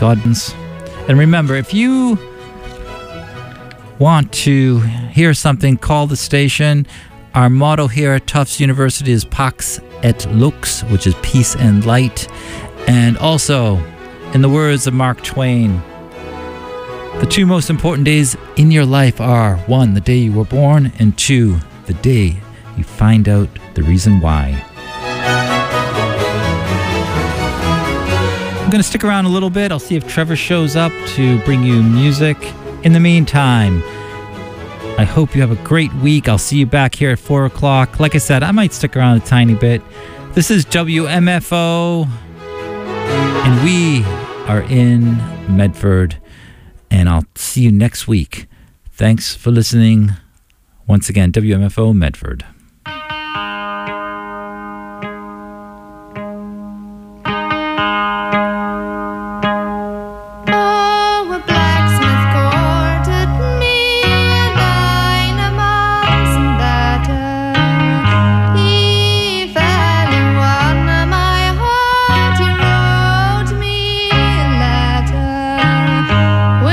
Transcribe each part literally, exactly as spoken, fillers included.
Dodds. And remember, if you want to hear something, call the station. Our motto here at Tufts University is Pax et Lux, which is peace and light. And also, in the words of Mark Twain, the two most important days in your life are, one, the day you were born, and two, the day you find out the reason why. I'm going to stick around a little bit. I'll see if Trevor shows up to bring you music. In the meantime, I hope you have a great week. I'll see you back here at four o'clock. Like I said, I might stick around a tiny bit. This is W M F O, and we are in Medford. And I'll see you next week. Thanks for listening. Once again, W M F O Medford.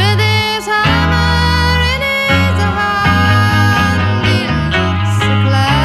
Class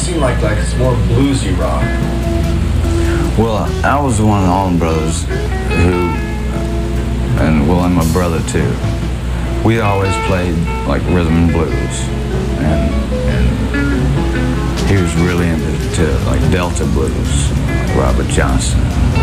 seem like like it's more bluesy rock. Well, I was one of the Allman Brothers who, and well, and my brother too. We always played like rhythm and blues, and, and he was really into to, like Delta blues, like Robert Johnson,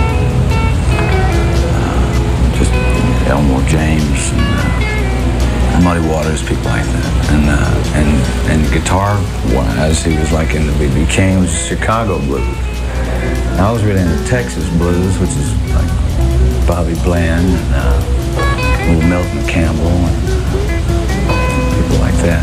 uh, just Elmore James, and uh, Muddy Waters, people like that. And uh, and and guitar-wise, he was like in the B B King, was Chicago blues. And I was really into Texas blues, which is like Bobby Bland and uh, little Milton Campbell and uh, people like that.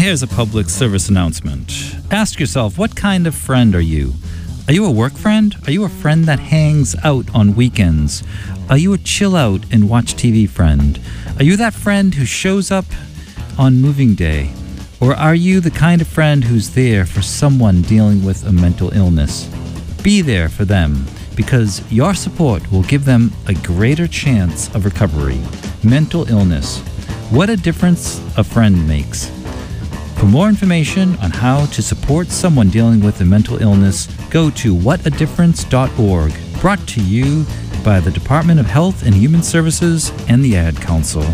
here's a public service announcement. Ask yourself, what kind of friend are you? Are you a work friend? Are you a friend that hangs out on weekends? Are you a chill out and watch T V friend? Are you that friend who shows up on moving day? Or are you the kind of friend who's there for someone dealing with a mental illness? Be there for them, because your support will give them a greater chance of recovery. Mental illness. What a difference a friend makes. For more information on how to support someone dealing with a mental illness, go to what a difference dot org. Brought to you by the Department of Health and Human Services and the Ad Council.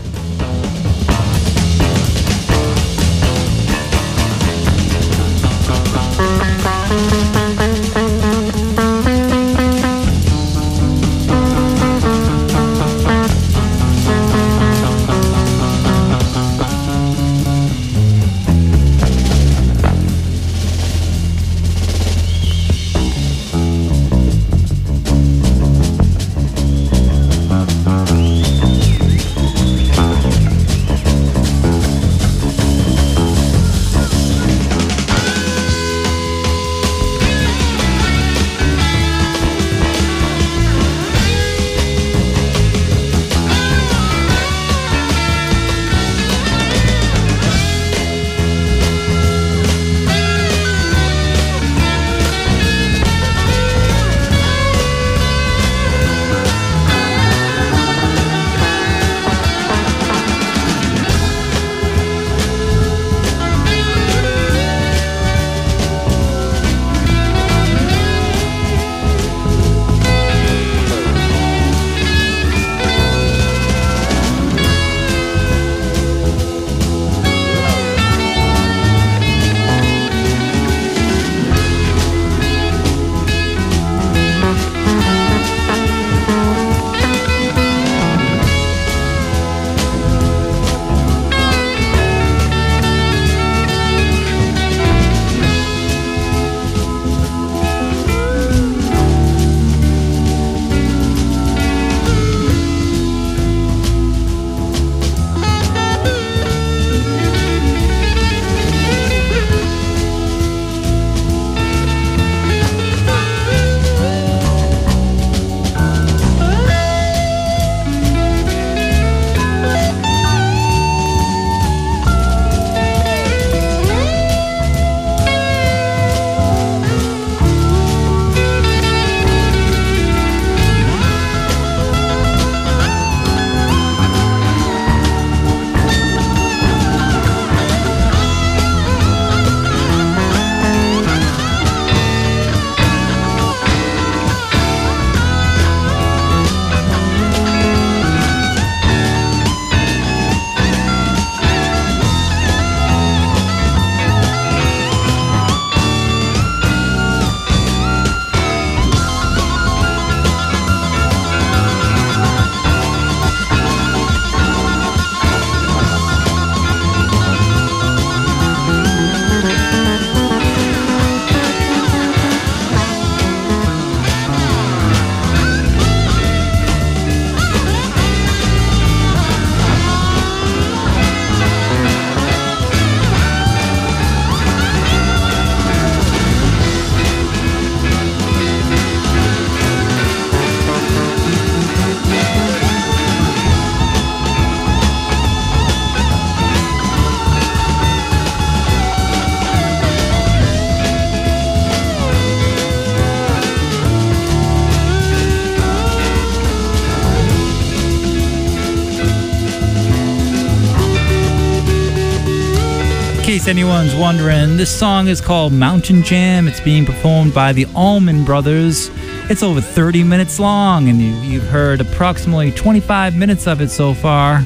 case anyone's wondering, this song is called Mountain Jam. It's being performed by the Allman Brothers. It's over thirty minutes long, and you, you've heard approximately twenty-five minutes of it so far.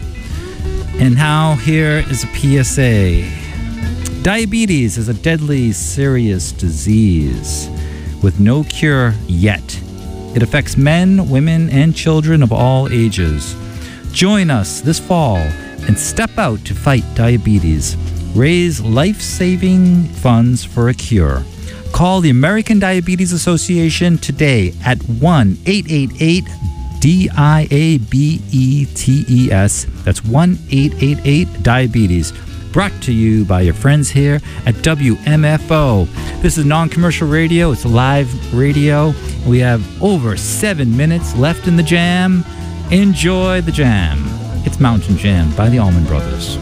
And now here is a P S A. Diabetes is a deadly, serious disease with no cure yet. It affects men, women, and children of all ages. Join us this fall and step out to fight diabetes. Raise life-saving funds for a cure. Call the American Diabetes Association today at one eight eight eight D I A B E T E S. That's one eight eight eight diabetes. brought to you by your friends here at W M F O. This is non-commercial radio. It's live radio. We have over seven minutes left in the jam. Enjoy the jam. It's Mountain Jam by the Allman Brothers.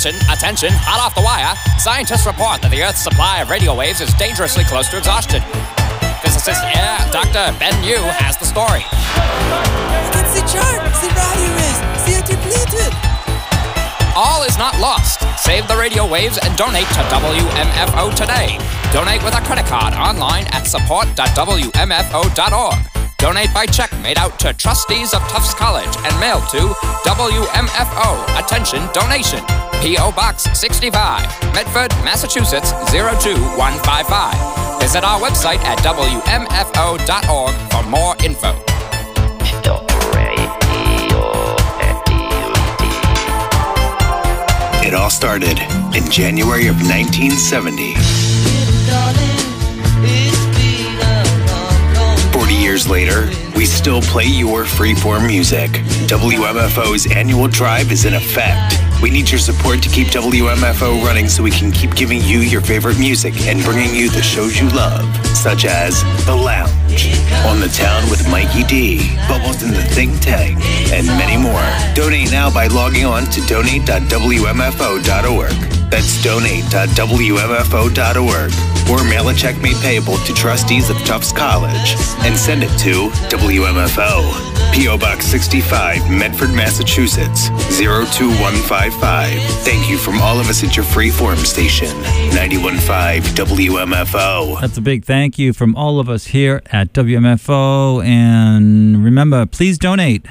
Attention, attention, hot off the wire. Scientists report that the Earth's supply of radio waves is dangerously close to exhaustion. Physicist Air Doctor Ben Yu has the story. It's the chart. The radio is. They are depleted. All is not lost. Save the radio waves and donate to W M F O today. Donate with a credit card online at support dot w m f o dot org. Donate by check made out to trustees of Tufts College and mailed to W M F O. Attention, donation. P O Box sixty-five, Medford, Massachusetts zero two one five five. Visit our website at w m f o dot org for more info. It all started in January of nineteen seventy. forty years later, we still play your freeform music. W M F O's annual drive is in effect. We need your support to keep W M F O running so we can keep giving you your favorite music and bringing you the shows you love, such as The Lounge, On the Town with Mikey D, Bubbles in the Think Tank, and many more. Donate now by logging on to donate dot w m f o dot org. That's donate dot w m f o dot org. Or mail a check made payable to trustees of Tufts College and send it to W M F O, P O Box sixty-five, Medford, Massachusetts zero two one five five. Thank you from all of us at your freeform station, ninety-one point five W M F O. That's a big thank you from all of us here at W M F O. And remember, please donate.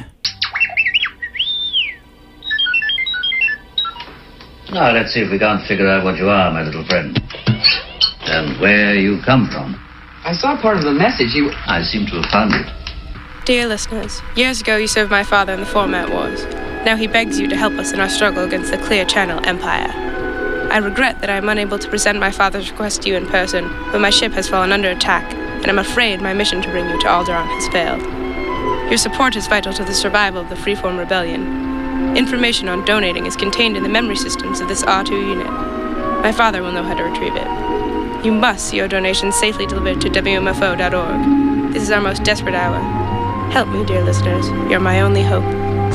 Now, let's see if we can't figure out what you are, my little friend. And where you come from. I saw part of the message. You... I seem to have found it. Dear listeners, years ago you served my father in the Format Wars. Now he begs you to help us in our struggle against the Clear Channel Empire. I regret that I am unable to present my father's request to you in person, but my ship has fallen under attack, and I'm afraid my mission to bring you to Alderaan has failed. Your support is vital to the survival of the Freeform Rebellion. Information on donating is contained in the memory systems of this R two unit. My father will know how to retrieve it. You must see your donations safely delivered to w m f o dot org. This is our most desperate hour. Help me, dear listeners. You're my only hope.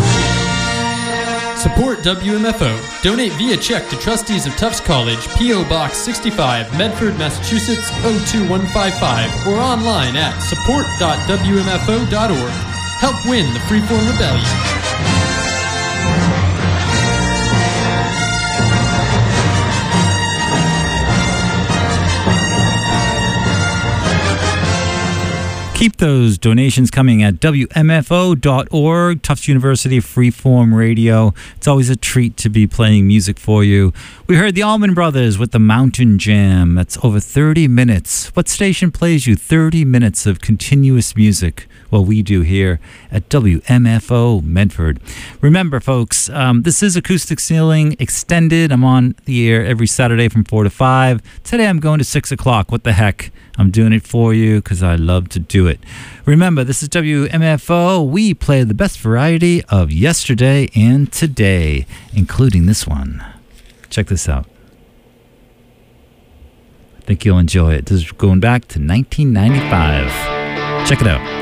Support W M F O. Donate via check to trustees of Tufts College, P O Box sixty-five, Medford, Massachusetts zero two one five five, or online at support dot w m f o dot org. Help win the Freeform Rebellion. Keep those donations coming at w m f o dot org, Tufts University Freeform Radio. It's always a treat to be playing music for you. We heard the Allman Brothers with the Mountain Jam. That's over thirty minutes. What station plays you thirty minutes of continuous music? Well, we do here at W M F O Medford. Remember, folks, um, this is Acoustic Ceiling Extended. I'm on the air every Saturday from four to five. Today I'm going to six o'clock. What the heck? I'm doing it for you because I love to do it. Remember, this is W M F O. We play the best variety of yesterday and today, including this one. Check this out. I think you'll enjoy it. This is going back to nineteen ninety-five. Check it out.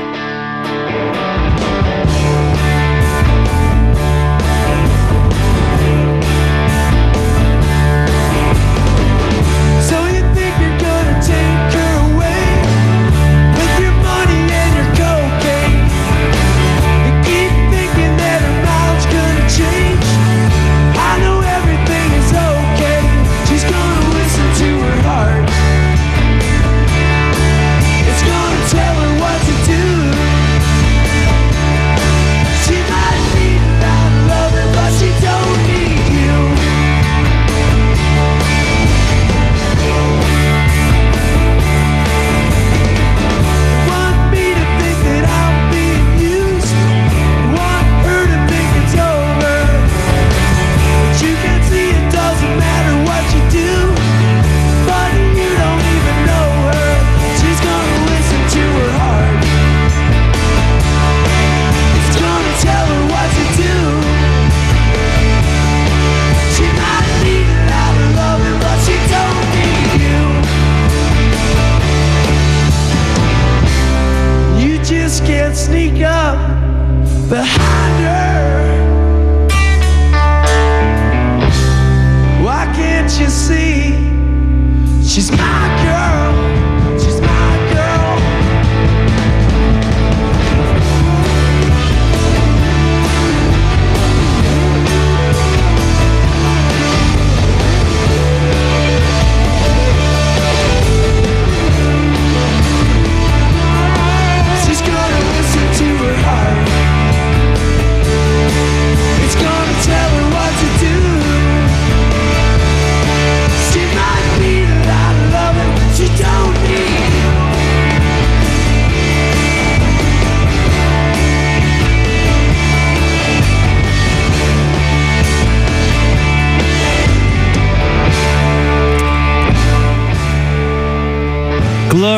Tell her what to do.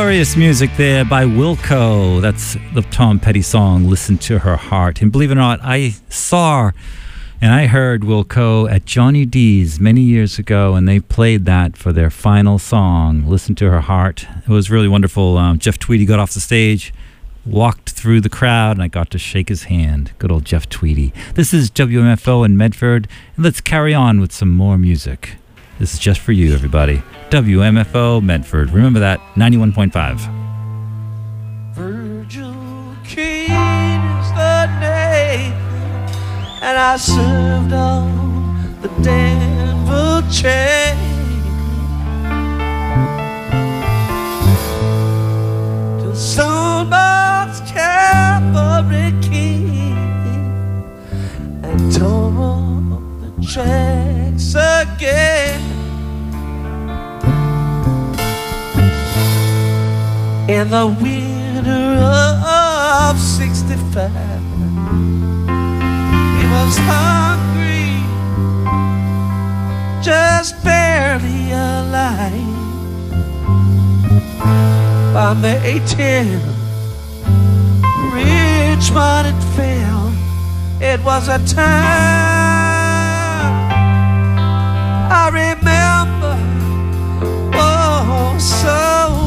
Glorious music there by Wilco. That's the Tom Petty song, Listen to Her Heart. And believe it or not, I saw and I heard Wilco at Johnny D's many years ago, and they played that for their final song, Listen to Her Heart. It was really wonderful. Um, Jeff Tweedy got off the stage, walked through the crowd, and I got to shake his hand. Good old Jeff Tweedy. This is W M F O in Medford, and let's carry on with some more music. This is just for you, everybody. W M F O Medford. Remember that, ninety-one point five. Virgil King is the name, and I served on the Denver train. To Stonebart's Cavalry King, and tore the tracks again. In the winter of sixty-five, he was hungry, just barely alive. By May tenth, Richmond had fell. It was a time I remember oh so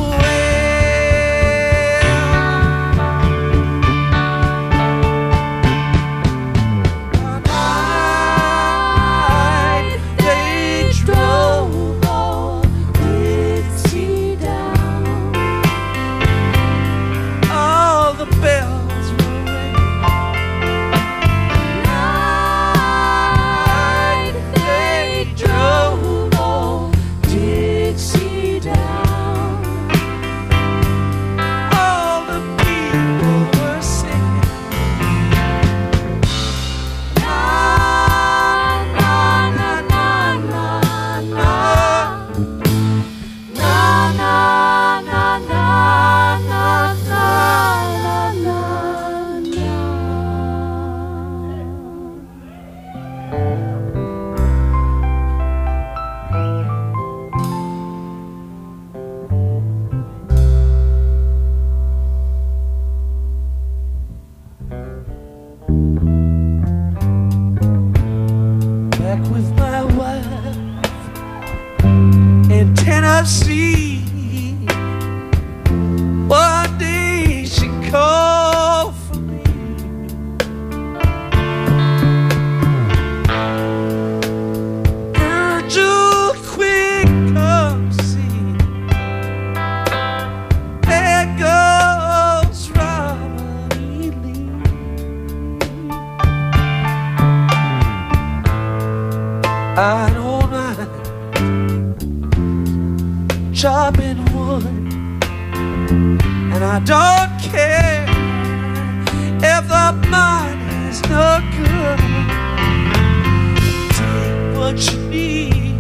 one day she called for me. Virgil, quick, come see. There goes Robert E. Lee. I don't mind chopping wood, and I don't care if the money's no good. Take what you need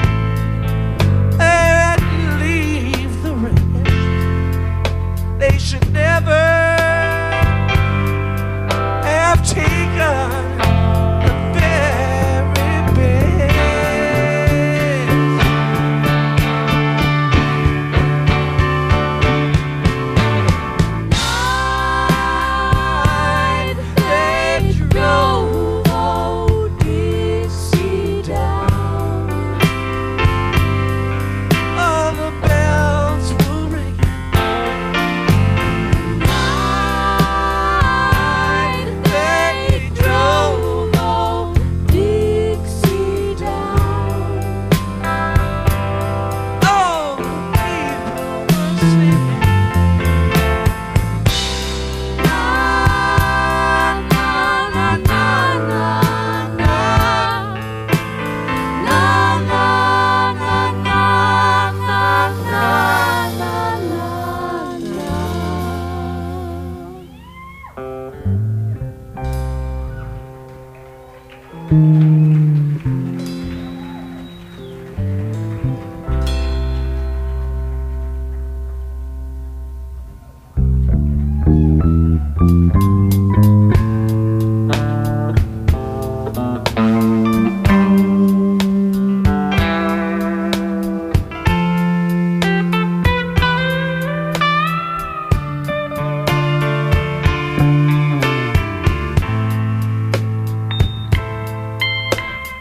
and leave the rest. They should never have taken the very best.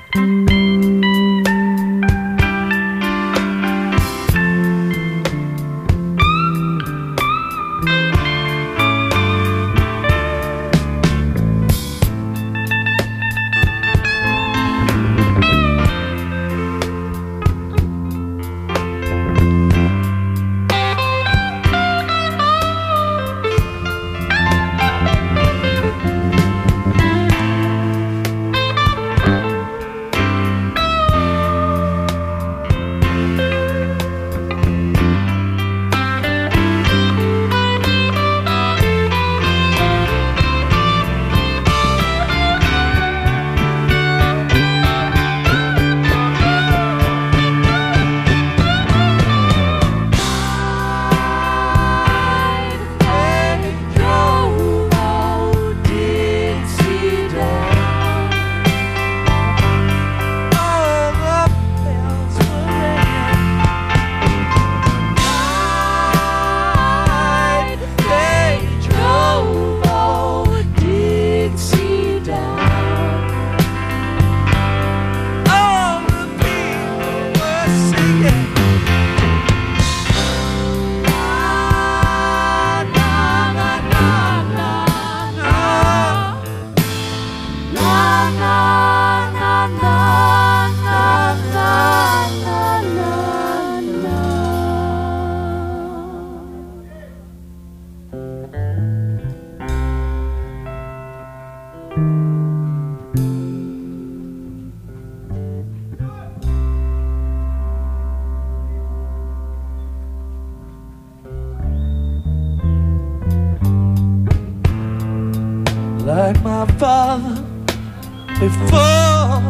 Like my father before,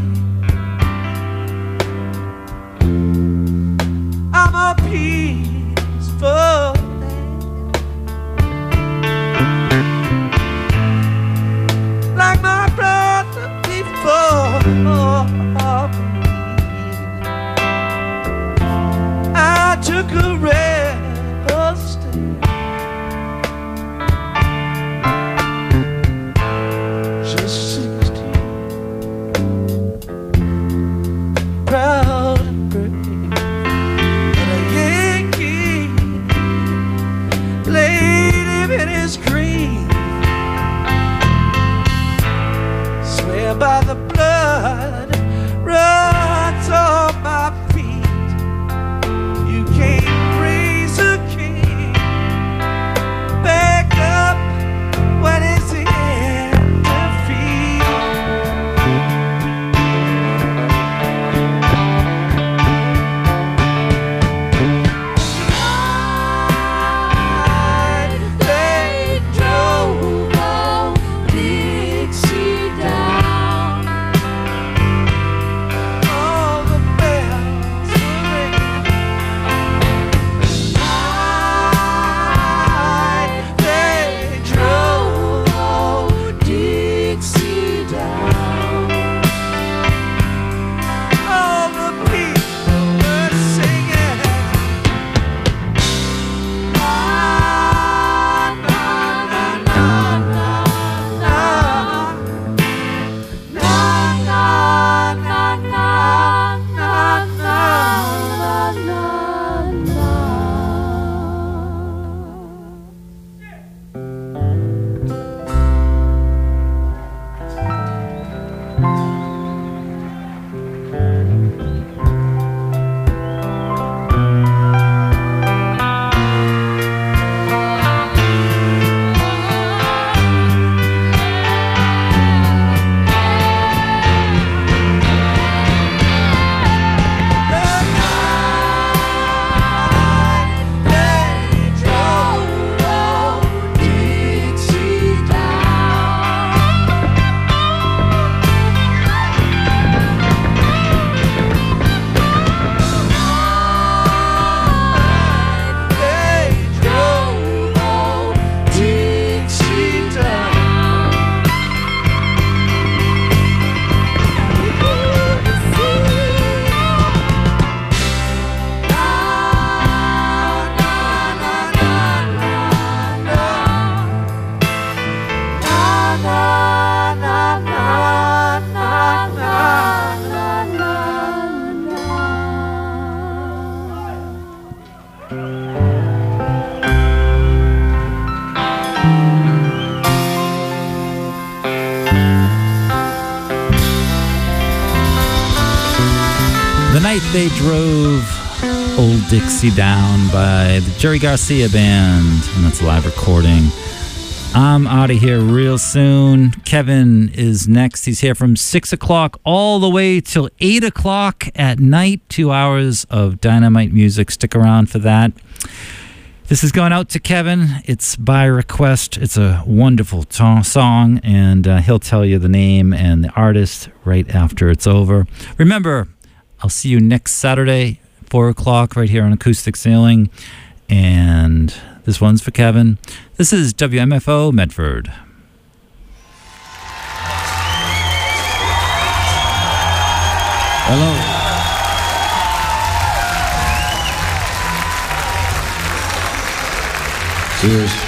I'm a peaceful man. Like my brother before, I took a rebel stand. Just sixteen, proud and brave, and a Yankee laid him in his grave. Swear by the blood runs on my feet. You can't raise a king back up when it's in defeat. They drove old Dixie down. All the night they drove Old Dixie Down by the Jerry Garcia Band, and that's a live recording. I'm out of here real soon. Kevin is next. He's here from six o'clock all the way till eight o'clock at night. Two hours of dynamite music. Stick around for that. This is going out to Kevin. It's by request. It's a wonderful t- song, and uh, he'll tell you the name and the artist right after it's over. Remember, I'll see you next Saturday, four o'clock, right here on Acoustic Sailing. And this one's for Kevin. This is W M F O Medford. Hello. Cheers.